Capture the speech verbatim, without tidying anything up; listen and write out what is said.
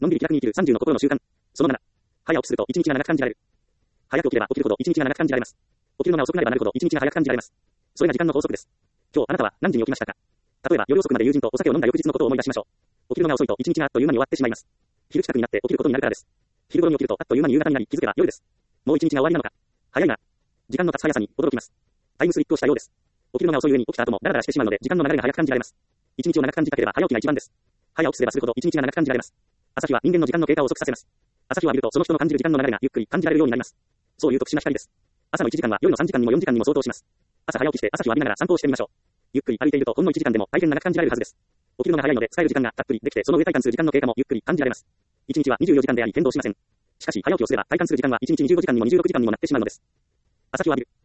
のんびり気楽に生きるさんじゅうの心の習慣。そのなな。早起きすると一日が長く感じられる。早く起きれば起きるほど一日が長く感じられます。起きるのが遅くなればなるほど一日が早く感じられます。それが時間の法則です。今日あなたは何時に起きましたか？例えば夜遅くまで友人とお酒を飲んだ翌日のことを思い出しましょう。起きるのが遅いと一日があっという間に終わってしまいます。昼近くになって起きることになるからです。昼頃に起きるとあっという間に夕方になり気づけば夜です。もう一日が終わりなのか。早いな。時間の経つ速さに驚きます。タイムスリップをしたようです。起きるのが遅い上に起きた後もダラダラしてしまうので時間の流れが早く感じられます。一日を長く感じたければ早起きが一番です。早起きすればするほど一日が長く感じられます。朝日は人間の時間の経過を遅くさせます。朝日を浴びるとその人の感じる時間の流れがゆっくり感じられるようになります。そういう特殊な光です。朝のいちじかんは夜のさんじかんにもよんじかんにも相当します。朝早起きして朝日を浴びながら散歩をしてみましょう。ゆっくり歩いているとほんのいちじかんでも大変長く感じられるはずです。起きるのが早いので使える時間がたっぷりできてその上体感する時間の経過もゆっくり感じられます。いちにちはにじゅうよじかんであり変動しません。しかし早起きをすれば体感する時間はいちにちにじゅうごじかんにもにじゅうろくじかんにもなってしまうのです。朝日を浴びる。